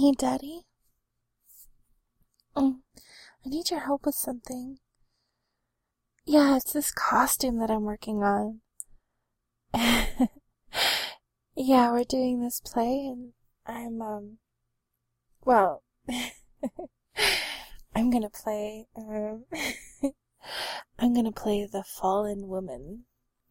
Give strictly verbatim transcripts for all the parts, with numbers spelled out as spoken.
Hey, Daddy. Mm, I need your help with something. Yeah, it's this costume that I'm working on. Yeah, we're doing this play, and I'm, um, well, I'm gonna play, um, I'm gonna play the fallen woman.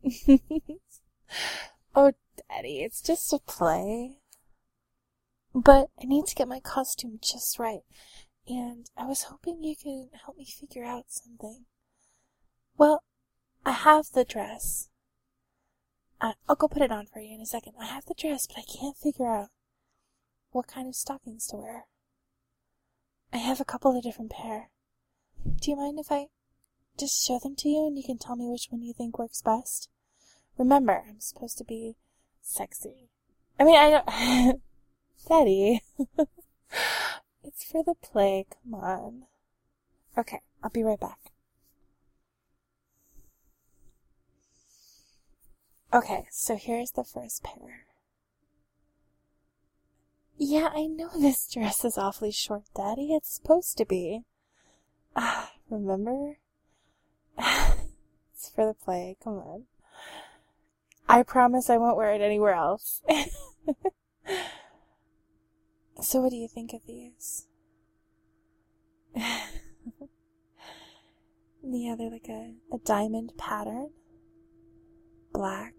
Oh, Daddy, it's just a play. But I need to get my costume just right, and I was hoping you could help me figure out something. Well, I have the dress. I, I'll go put it on for you in a second. I have the dress, but I can't figure out what kind of stockings to wear. I have a couple of different pair. Do you mind if I just show them to you and you can tell me which one you think works best? Remember, I'm supposed to be sexy. I mean, I don't... Daddy. It's for the play, come on. Okay, I'll be right back. Okay, so here's the first pair. Yeah, I know this dress is awfully short, Daddy. It's supposed to be. Ah, remember? It's for the play, come on. I promise I won't wear it anywhere else. So what do you think of these? Yeah, they're like a, a diamond pattern. Black.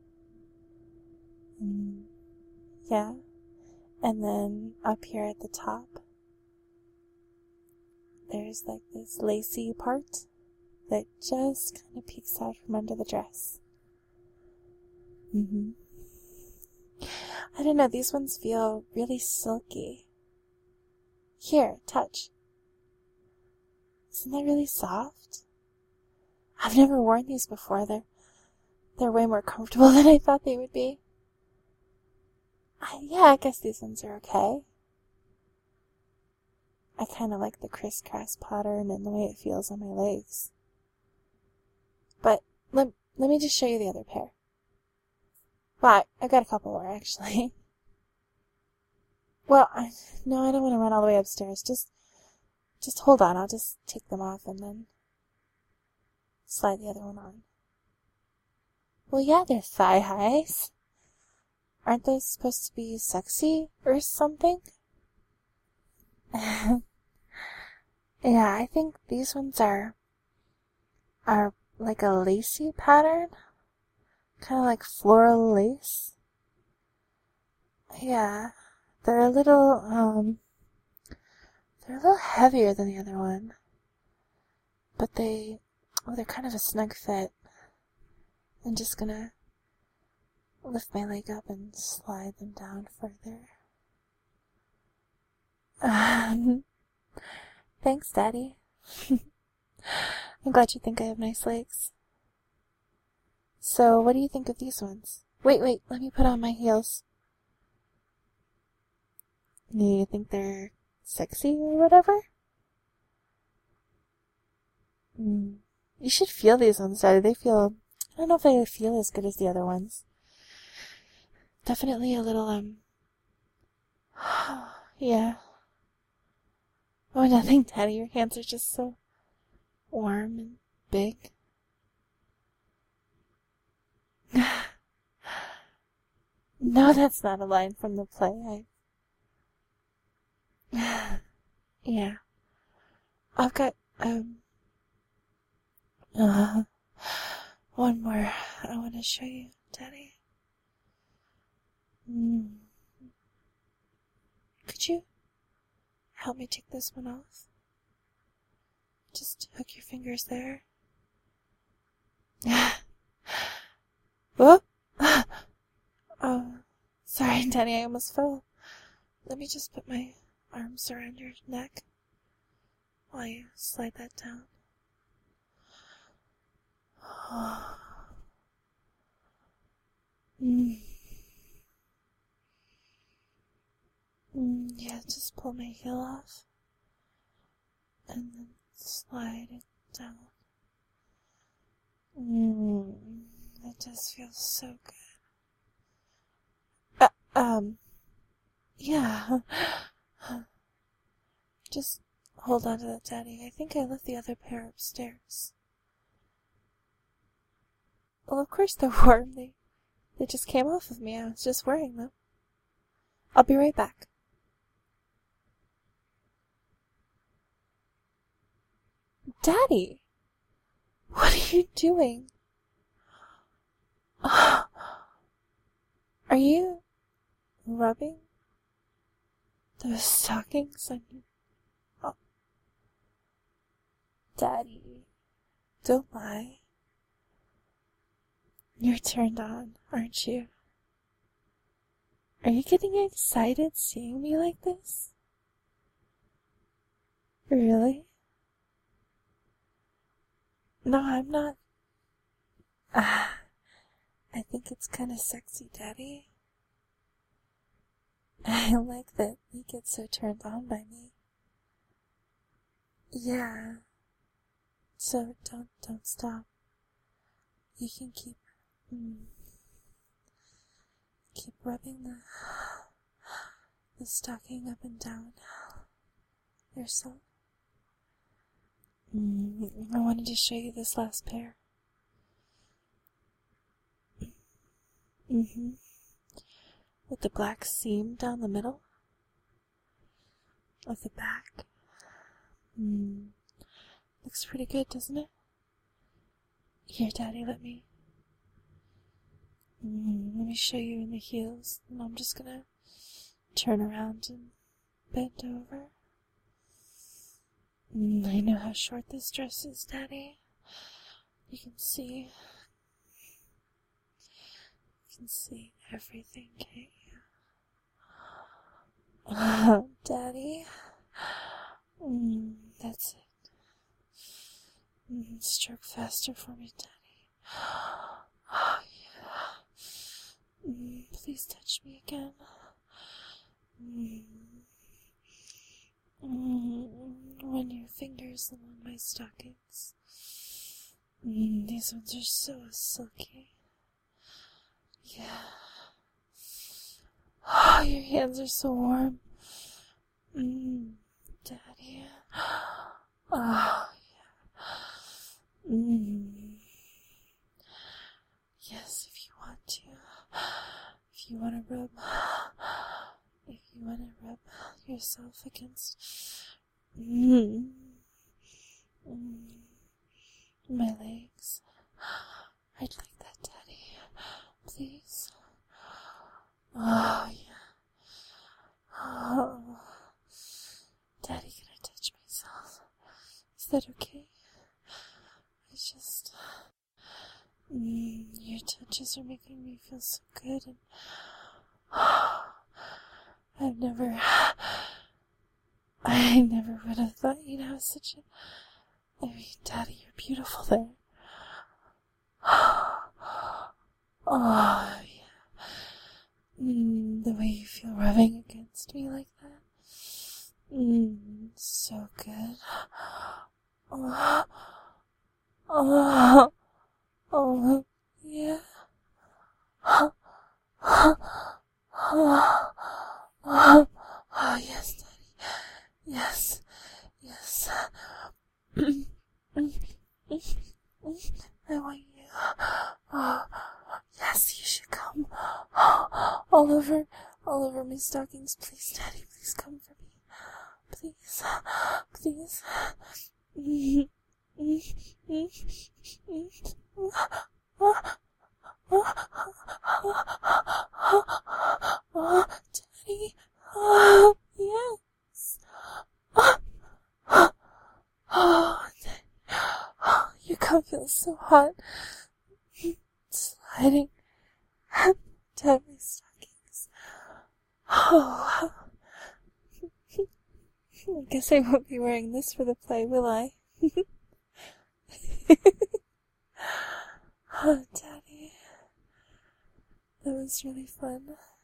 Mm, yeah. And then up here at the top, there's like this lacy part that just kind of peeks out from under the dress. Mm-hmm. I don't know, these ones feel really silky. Here, touch. Isn't that really soft? I've never worn these before. They're, they're way more comfortable than I thought they would be. I, yeah, I guess these ones are okay. I kind of like the crisscross pattern and the way it feels on my legs. But let, let me just show you the other pair. Well, I, I've got a couple more, actually. Well, I, no, I don't want to run all the way upstairs. Just, just hold on. I'll just take them off and then slide the other one on. Well, yeah, they're thigh highs. Aren't they supposed to be sexy or something? Yeah, I think these ones are, are like a lacy pattern. Kind of like floral lace. Yeah, they're a little, um, they're a little heavier than the other one. But they, oh, they're kind of a snug fit. I'm just gonna lift my leg up and slide them down further. Um, thanks, Daddy. I'm glad you think I have nice legs. So, what do you think of these ones? Wait, wait, let me put on my heels. Do you think they're sexy or whatever? Mm. You should feel these ones, Daddy. They feel, I don't know if they feel as good as the other ones. Definitely a little, um, yeah. Oh, nothing, Daddy. Your hands are just so warm and big. No, that's not a line from the play. I... Yeah. I've got, um... Uh, one more I want to show you, Daddy. Mm. Could you help me take this one off? Just hook your fingers there. Oh! Oh, sorry, Daddy, I almost fell. Let me just put my arms around your neck while you slide that down. Mm. Mm, yeah, just pull my heel off and then slide it down. Mm, it just feels so good. Uh, um, yeah. Just hold on to that, Daddy. I think I left the other pair upstairs. Well, of course they're warm. They, they just came off of me. I was just wearing them. I'll be right back. Daddy! What are you doing? Are you rubbing those stockings on you? Oh. Daddy, don't lie. You're turned on, aren't you? Are you getting excited seeing me like this? Really? No, I'm not. Ah, I think it's kind of sexy, Daddy. I like that you get so turned on by me. Yeah. So don't don't stop. You can keep mm, keep rubbing the the stocking up and down yourself. Mm, I wanted to show you this last pair. Mm-hmm. With the black seam down the middle of the back. Mm. Looks pretty good, doesn't it? Here, Daddy, let me... Mm, let me show you in the heels. And I'm just gonna turn around and bend over. Mm, I know how short this dress is, Daddy. You can see... You can see everything, can't you? Oh, Daddy. Mm, that's it. Mm, stroke faster for me, Daddy. Oh, yeah. Mm, please touch me again. Mm. Mm, run your fingers along my stockings. Mm, these ones are so silky. Yeah. Oh, your hands are so warm. Mm, Daddy. Oh, yeah. Mm. Yes, if you want to. If you want to rub. If you want to rub yourself against. Mm, mm, my legs. I'd like that, Daddy. Please. Oh, yeah. Oh. Daddy, can I touch myself? Is that okay? I just... Mm, your touches are making me feel so good, and... I've never... I never would have thought you'd have such a... I mean, Daddy, you're beautiful there. Oh, yeah. Mm, the way you feel rubbing against me like that. Mm, so good. Oh, oh, oh, yeah. Oh, oh, oh, oh, yes, Daddy. Yes, yes. I want you. Oh, yes, you should come. Oh, all over, all over my stockings. Please, Daddy, please come for me. Please, please. Oh, Daddy. Oh, yes. Oh, your cup feels so hot. Sliding down my stockings. Oh. I guess I won't be wearing this for the play, will I? Oh, Daddy. That was really fun.